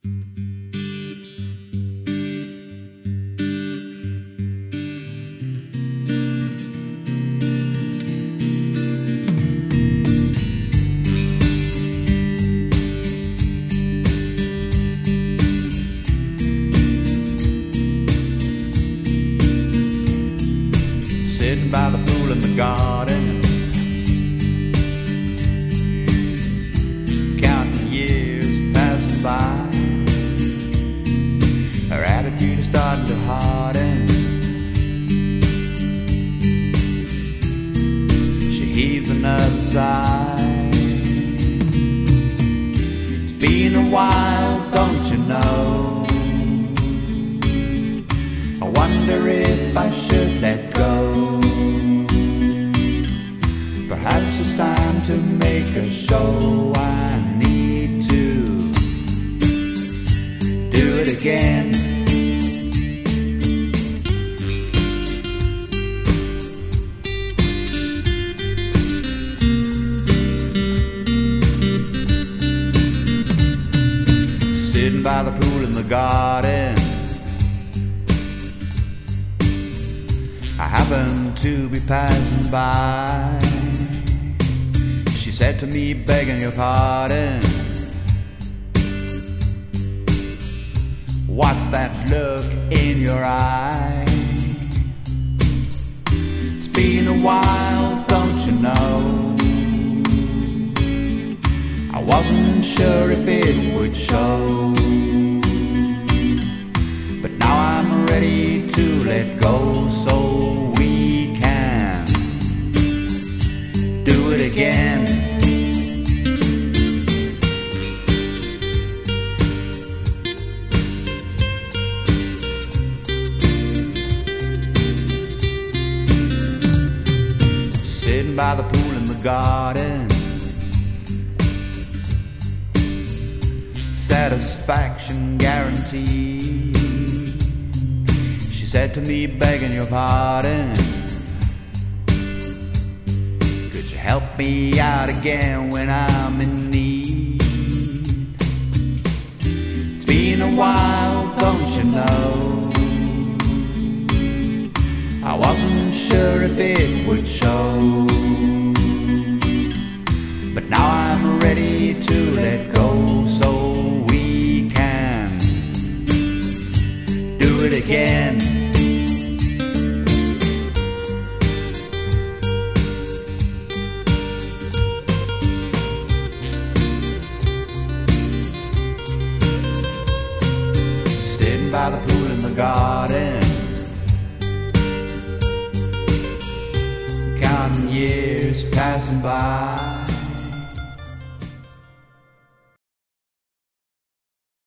Sitting by the pool in the garden, counting years passing by. Her attitude is starting to harden. She heaves another sigh. It's been a while, don't you know? I wonder if I should let go. Perhaps it's time to make a show. I need to do it again. Sitting by the pool in the garden, I happened to be passing by. She said to me, begging your pardon, what's that look in your eye? It's been a while, don't you know? I wasn't sure if it would show, but now I'm ready to let go, so we can do it again. Sitting by the pool in the garden, satisfaction guaranteed. She said to me, begging your pardon, could you help me out again when I'm in need? It's been a while, don't you know? I wasn't sure if it would show, but now I'm ready to let go, so we can do it again. Sitting by the pool in the garden, counting years passing by.